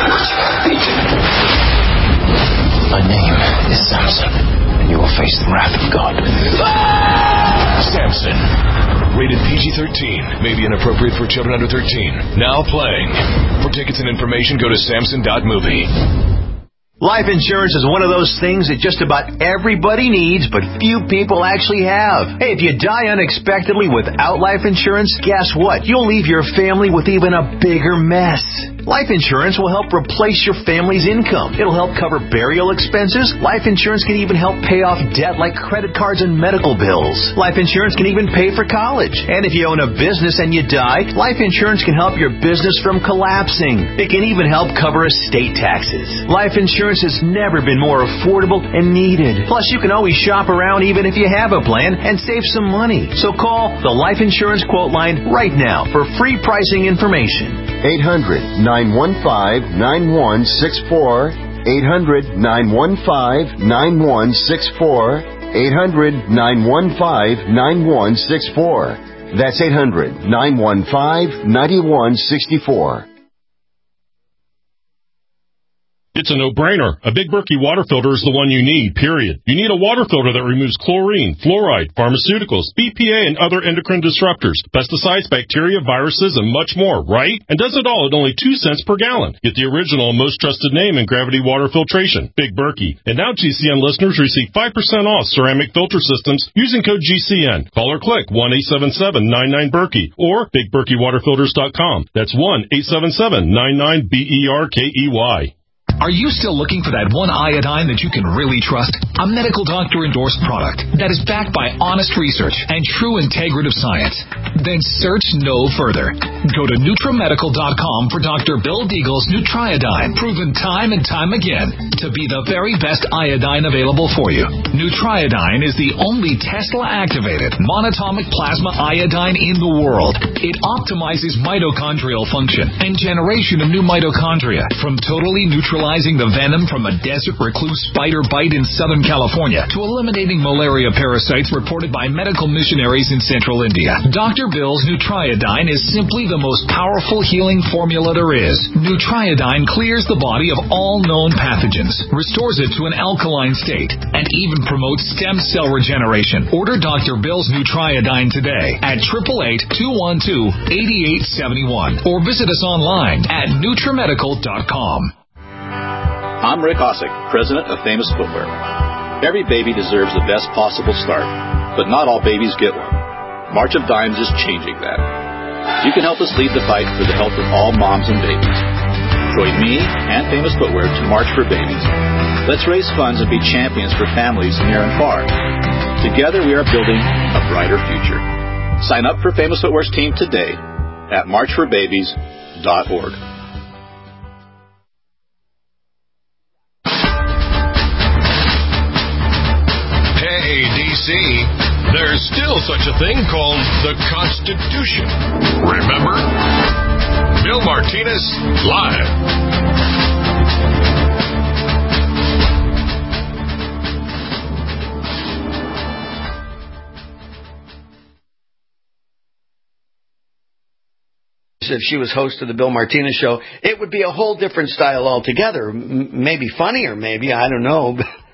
My name is Samson, and you will face the wrath of God. Samson. Rated P G thirteen. May be inappropriate for children under thirteen. Now playing. For tickets and information, go to samson dot movie. Life insurance is one of those things that just about everybody needs, but few people actually have. Hey, if you die unexpectedly without life insurance, guess what? You'll leave your family with even a bigger mess. Life insurance will help replace your family's income. It'll help cover burial expenses. Life insurance can even help pay off debt like credit cards and medical bills. Life insurance can even pay for college. And if you own a business and you die, life insurance can help your business from collapsing. It can even help cover estate taxes. Life insurance has never been more affordable and needed. Plus, you can always shop around even if you have a plan and save some money. So call the Life Insurance Quote Line right now for free pricing information. eight hundred, nine one five, nine one six four. eight hundred, nine one five, nine one six four. eight hundred, nine one five, nine one six four. That's eight hundred, nine one five, nine one six four. It's a no-brainer. A Big Berkey water filter is the one you need, period. You need a water filter that removes chlorine, fluoride, pharmaceuticals, B P A, and other endocrine disruptors, pesticides, bacteria, viruses, and much more, right? And does it all at only two cents per gallon. Get the original and most trusted name in gravity water filtration, Big Berkey. And now G C N listeners receive five percent off ceramic filter systems using code G C N. Call or click one eight seven seven, nine nine, Berkey or big berkey water filters dot com. That's one eight seven seven, nine nine, B E R K E Y. Are you still looking for that one iodine that you can really trust? A medical doctor-endorsed product that is backed by honest research and true integrative science? Then search no further. Go to Nutramedical dot com for Doctor Bill Deagle's Nutriodine, proven time and time again to be the very best iodine available for you. Nutriodine is the only Tesla-activated monatomic plasma iodine in the world. It optimizes mitochondrial function and generation of new mitochondria, from totally neutralizing the venom from a desert recluse spider bite in Southern California to eliminating malaria parasites reported by medical missionaries in central India. Doctor Bill's Nutriodine is simply the most powerful healing formula there is. Nutriodine clears the body of all known pathogens, restores it to an alkaline state, and even promotes stem cell regeneration. Order Doctor Bill's Nutriodine today at eight eight eight, two one two, eight eight seven one or visit us online at Nutramedical dot com. I'm Rick Osick, president of Famous Footwear. Every baby deserves the best possible start, but not all babies get one. March of Dimes is changing that. You can help us lead the fight for the health of all moms and babies. Join me and Famous Footwear to March for Babies. Let's raise funds and be champions for families near and far. Together we are building a brighter future. Sign up for Famous Footwear's team today at march for babies dot org. There's still such a thing called the Constitution. Remember? Bill Martinez, live. If she was host of the Bill Martinez show, it would be a whole different style altogether. M- maybe funnier, maybe. I don't know.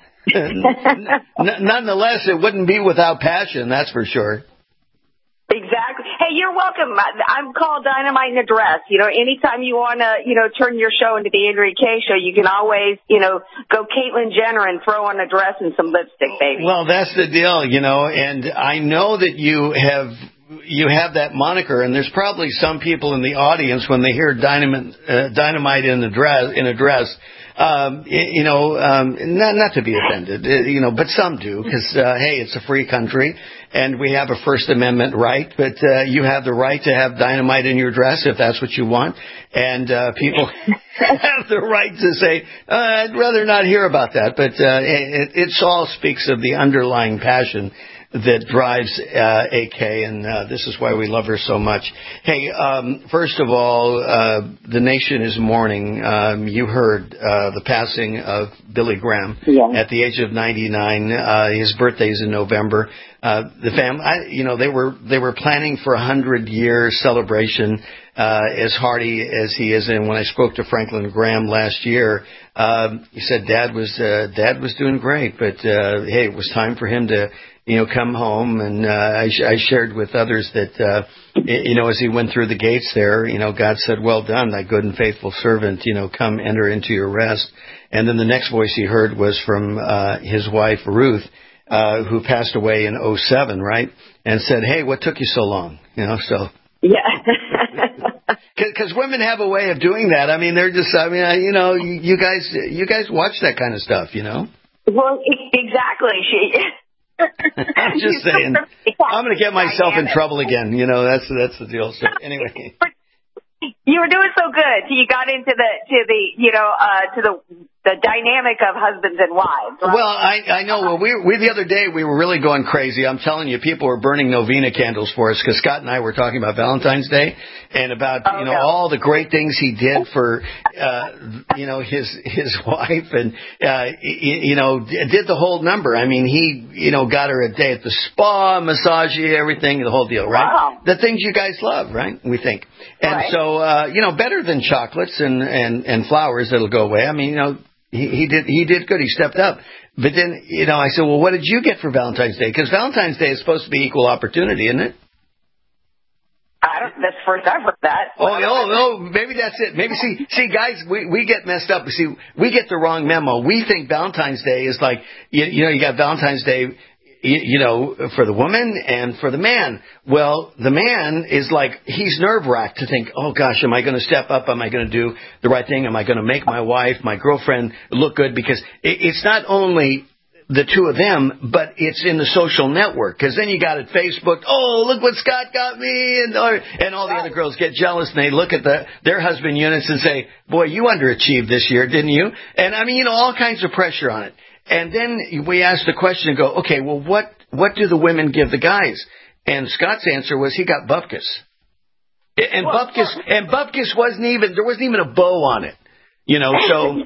N- nonetheless, it wouldn't be without passion, that's for sure. Exactly. Hey, you're welcome. I'm called Dynamite in a Dress. You know, anytime you want to, you know, turn your show into the Andrea Kaye Show, you can always, you know, go Caitlyn Jenner and throw on a dress and some lipstick, baby. Well, that's the deal, you know, and I know that you have you have that moniker, and there's probably some people in the audience when they hear Dynamite, uh, Dynamite in the dress in a dress. Um, you know, um, not, not to be offended, you know, but some do, because, uh, hey, it's a free country, and we have a First Amendment right, but, uh, you have the right to have dynamite in your dress if that's what you want, and, uh, people have the right to say, uh, I'd rather not hear about that, but, uh, it, it all speaks of the underlying passion that drives uh, A K, and uh, this is why we love her so much. Hey, um, first of all, uh, the nation is mourning. Um, you heard uh, the passing of Billy Graham yeah. at the age of ninety-nine. Uh, his birthday's in November. Uh, the fam, I, you know, they were they were planning for a hundred year celebration. Uh, as hearty as he is, and when I spoke to Franklin Graham last year, um, he said Dad was uh, Dad was doing great, but uh, hey, it was time for him to, you know, come home. And uh, I, sh- I shared with others that, uh, you know, as he went through the gates there, you know, God said, "Well done, thy good and faithful servant. You know, come enter into your rest." And then the next voice he heard was from uh, his wife Ruth, uh, who passed away in oh seven, right? And said, "Hey, what took you so long?" You know, so yeah. Because women have a way of doing that. I mean, they're just, I mean, I, you know, you, you guys, you guys watch that kind of stuff, you know? Well, exactly. She. I'm just saying. I'm going to get myself in trouble again. You know, that's that's the deal. So anyway. You were doing so good. So you got into the to the you know uh, to the the dynamic of husbands and wives. Right? Well, I I know. Well, we we the other day we were really going crazy. I'm telling you, people were burning novena candles for us because Scott and I were talking about Valentine's Day and about oh, you know no. all the great things he did for uh, you know his his wife and uh, you, you know did the whole number. I mean, he you know got her a day at the spa, massage, everything, the whole deal, right? Wow. The things you guys love, right? We think, and right. so uh, you know better than chocolates and and and flowers that'll go away. I mean, you know. He, he did. He did good. He stepped up. But then, you know, I said, "Well, what did you get for Valentine's Day?" Because Valentine's Day is supposed to be equal opportunity, isn't it? I don't. That's first I've heard that. Oh, oh, no. Maybe that's it. Maybe see, see, guys, we we get messed up. See, we get the wrong memo. We think Valentine's Day is like, you, you know, you got Valentine's Day. you, you know, for the woman and for the man. Well, the man is like, he's nerve-wracked to think, oh, gosh, am I going to step up? Am I going to do the right thing? Am I going to make my wife, my girlfriend look good? Because it, it's not only the two of them, but it's in the social network. Because then you got it Facebook, oh, look what Scott got me, and or, and all the other girls get jealous, and they look at the their husband units and say, boy, you underachieved this year, didn't you? And, I mean, you know, all kinds of pressure on it. And then we ask the question and go, okay, well, what, what do the women give the guys? And Scott's answer was he got bupkis. And well, bupkis, and bupkis wasn't even, there wasn't even a bow on it. You know, so...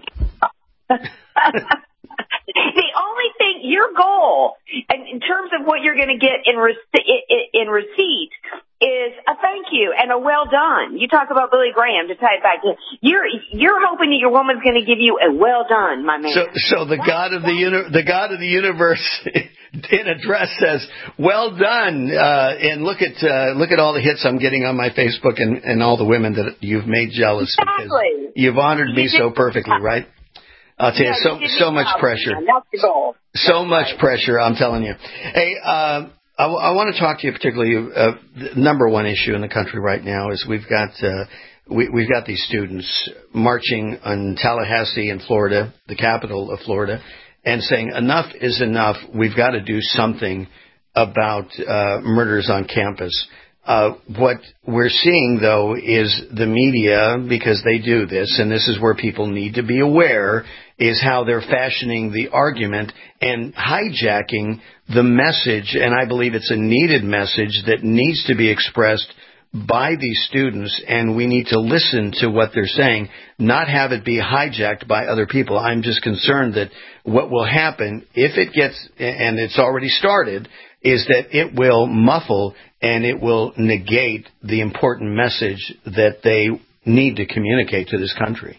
The only thing, your goal, and in terms of what you're going to get in rece- in receipt, is a thank you and a well done. You talk about Billy Graham, to tie it back to you're you're hoping that your woman's going to give you a well done, my man. So, so the God of the uni- the God of the universe in a dress says, "Well done," uh, and look at uh, look at all the hits I'm getting on my Facebook and, and all the women that you've made jealous. Exactly. You've honored me so perfectly, right? I'll tell you, so so much pressure. That's the goal. So much pressure, I'm telling you. Hey, uh, I, w- I want to talk to you particularly. Uh, the number one issue in the country right now is we've got uh, we, we've got these students marching in Tallahassee in Florida, the capital of Florida, and saying enough is enough. We've got to do something about uh, murders on campus. Uh, what we're seeing, though, is the media, because they do this, and this is where people need to be aware, is how they're fashioning the argument and hijacking the message, and I believe it's a needed message that needs to be expressed by these students, and we need to listen to what they're saying, not have it be hijacked by other people. I'm just concerned that what will happen, if it gets, and it's already started, is that it will muffle and it will negate the important message that they need to communicate to this country.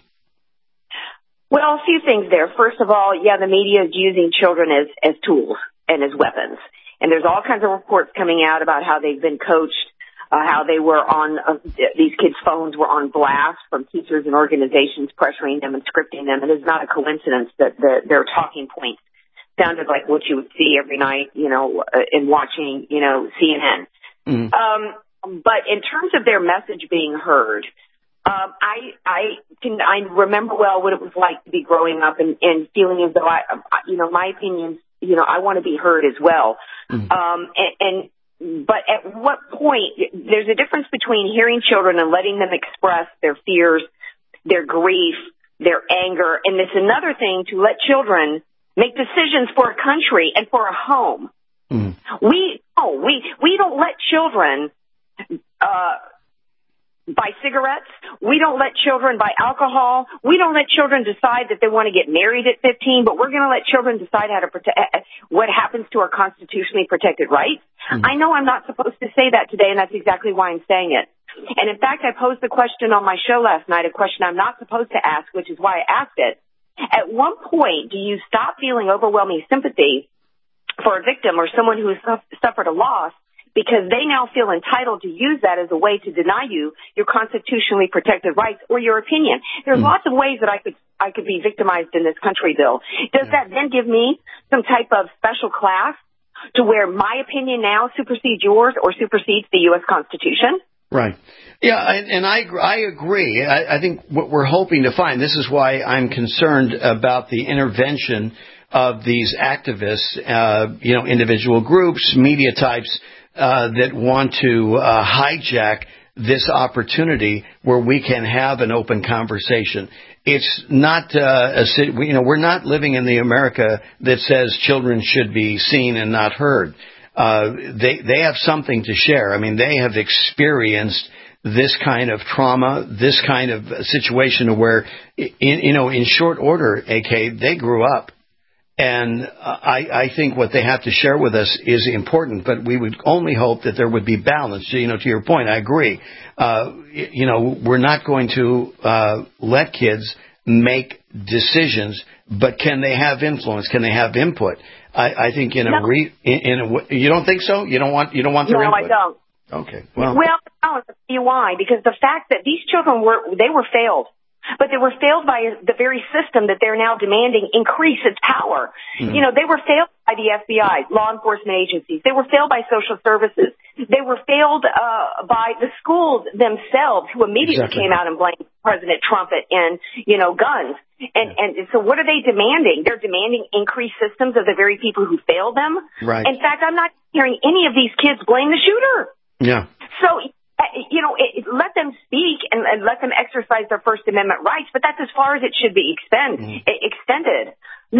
Well, a few things there. First of all, yeah, the media is using children as, as tools and as weapons. And there's all kinds of reports coming out about how they've been coached, uh, how they were on, uh, these kids' phones were on blast from teachers and organizations pressuring them and scripting them. And it's not a coincidence that the, their talking points sounded like what you would see every night, you know, uh, in watching, you know, C N N. Mm. Um, but in terms of their message being heard, um, I, I can, I remember well what it was like to be growing up and, and feeling as though I, you know, my opinions, you know, I want to be heard as well. Mm. Um, and, and, but at what point, there's a difference between hearing children and letting them express their fears, their grief, their anger, and it's another thing to let children make decisions for a country and for a home. Mm. We oh, we we don't let children uh, buy cigarettes. We don't let children buy alcohol. We don't let children decide that they want to get married at fifteen. But we're going to let children decide how to protect what happens to our constitutionally protected rights. Mm. I know I'm not supposed to say that today, and that's exactly why I'm saying it. And in fact, I posed the question on my show last night, a question I'm not supposed to ask, which is why I asked it. At what point do you stop feeling overwhelming sympathy for a victim or someone who has suffered a loss because they now feel entitled to use that as a way to deny you your constitutionally protected rights or your opinion? There's mm. lots of ways that I could I could be victimized in this country, Bill. Does yeah. that then give me some type of special class to where my opinion now supersedes yours or supersedes the U S Constitution? Right. Yeah, and, and I I agree. I, I think what we're hoping to find, this is why I'm concerned about the intervention of these activists, uh, you know, individual groups, media types uh, that want to uh, hijack this opportunity where we can have an open conversation. It's not, uh, a, you know, we're not living in the America that says children should be seen and not heard. Uh, they, they have something to share. I mean, they have experienced this kind of trauma, this kind of situation where, in, you know, in short order, A K, they grew up. And I, I think what they have to share with us is important, but we would only hope that there would be balance. You know, to your point, I agree. Uh, you know, we're not going to uh, let kids make decisions, but can they have influence? Can they have input? I, I think in a, no. re, in, in a you don't think so? You don't want you don't want their no, input? No, I don't. Okay. Well, well, I'll tell you why. Because the fact that these children were they were failed. but they were failed by the very system that they're now demanding increase its power. Mm-hmm. You know, they were failed by the F B I, law enforcement agencies. They were failed by social services. They were failed uh, by the schools themselves, who immediately exactly. came out and blamed President Trump and, you know, guns. And, and so what are they demanding? They're demanding increased systems of the very people who failed them. Right. In fact, I'm not hearing any of these kids blame the shooter. Yeah. So, you know, it, let them speak and, and let them exercise their First Amendment rights, but that's as far as it should be extend, mm-hmm. extended.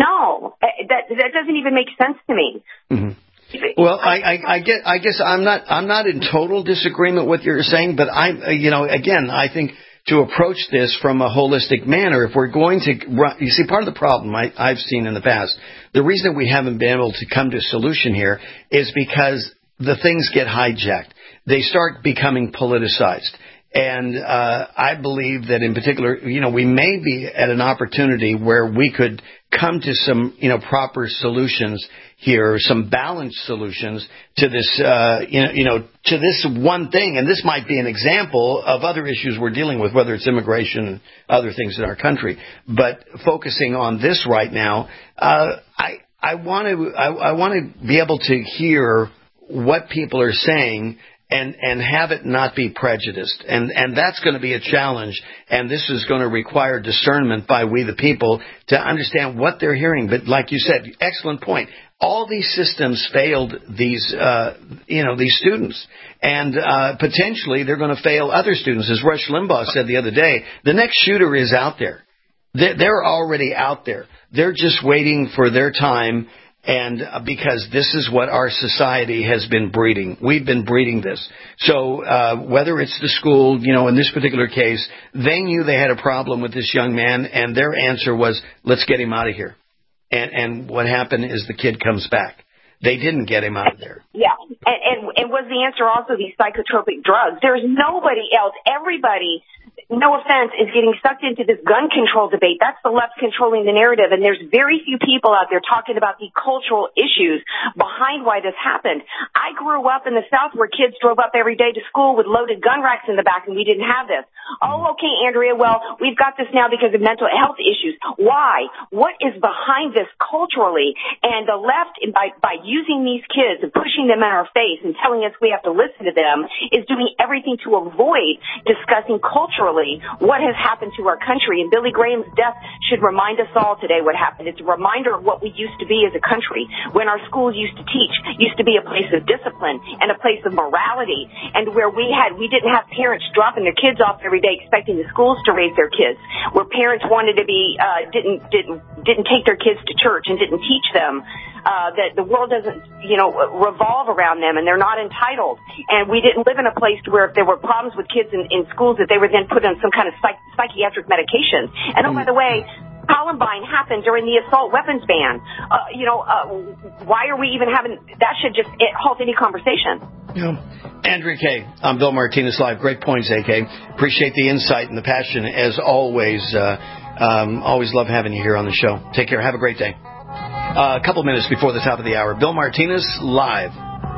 No, that that doesn't even make sense to me. Mm-hmm. Well, I, I, I get. I guess I'm not. I'm not in total disagreement with what you're saying, but I, you know, again, I think to approach this from a holistic manner, if we're going to, you see, part of the problem I, I've seen in the past, the reason we haven't been able to come to a solution here is because the things get hijacked. They start becoming politicized. And uh, I believe that in particular, you know, we may be at an opportunity where we could come to some, you know, proper solutions here, some balanced solutions to this, uh, you know, you know, to this one thing. And this might be an example of other issues we're dealing with, whether it's immigration and other things in our country. But focusing on this right now, uh, I I want to I, I want to be able to hear what people are saying. And, and have it not be prejudiced. And, and that's going to be a challenge. And this is going to require discernment by we the people to understand what they're hearing. But like you said, excellent point. All these systems failed these, uh, you know, these students. And, uh, potentially they're going to fail other students. As Rush Limbaugh said the other day, the next shooter is out there. They're, they're already out there. They're just waiting for their time. And because this is what our society has been breeding. We've been breeding this. So uh, whether it's the school, you know, in this particular case, they knew they had a problem with this young man, and their answer was, let's get him out of here. And, and what happened is the kid comes back. They didn't get him out of there. Yeah. And, and, and was the answer also these psychotropic drugs? There's nobody else. Everybody, no offense, is getting sucked into this gun control debate. That's the left controlling the narrative. And there's very few people out there talking about the cultural issues behind why this happened. I grew up in the South where kids drove up every day to school with loaded gun racks in the back, and we didn't have this. Oh, okay, Andrea, well, we've got this now because of mental health issues. Why? What is behind this culturally? And the left, by, by using these kids and pushing them in our face and telling us we have to listen to them, is doing everything to avoid discussing culturally what has happened to our country. And Billy Graham's death should remind us all today what happened. It's a reminder of what we used to be as a country when our schools used to teach, used to be a place of discipline and a place of morality, and where we had, we didn't have parents dropping their kids off every day expecting the schools to raise their kids, where parents wanted to be, uh, didn't, didn't, didn't take their kids to church and didn't teach them Uh, that the world doesn't, you know, revolve around them, and they're not entitled. And we didn't live in a place where if there were problems with kids in, in schools that they were then put on some kind of psych- psychiatric medication. And oh, by the way, Columbine happened during the assault weapons ban. Uh, you know, uh, why are we even having, that should just halt any conversation. Yeah. Andrea Kaye, I'm Bill Martinez Live. Great points, A K. Appreciate the insight and the passion as always. Uh, um, always love having you here on the show. Take care. Have a great day. Uh, a couple minutes before the top of the hour. Bill Martinez Live.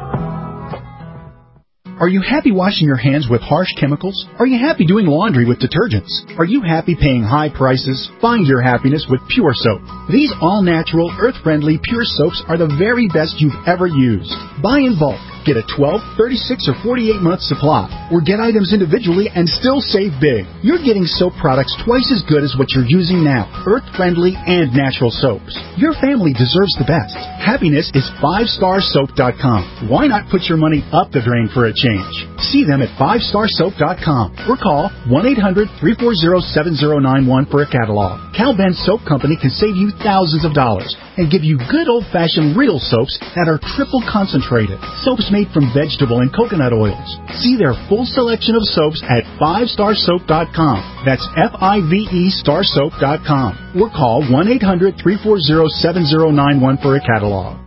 Are you happy washing your hands with harsh chemicals? Are you happy doing laundry with detergents? Are you happy paying high prices? Find your happiness with Pure Soap. These all-natural, earth-friendly Pure Soaps are the very best you've ever used. Buy in bulk. Get a twelve, thirty-six, or forty-eight month supply, or get items individually and still save big. You're getting soap products twice as good as what you're using now, earth-friendly and natural soaps. Your family deserves the best. Happiness is five star soap dot com. Why not put your money up the drain for a change? See them at five star soap dot com or call one eight hundred, three four zero, seven zero nine one for a catalog. Cal Ben Soap Company can save you thousands of dollars and give you good old-fashioned real soaps that are triple concentrated. Soaps made from vegetable and coconut oils. See their full selection of soaps at five star soap dot com. That's F I V E star soap dot com. Or call one eight hundred, three four zero, seven zero nine one for a catalog.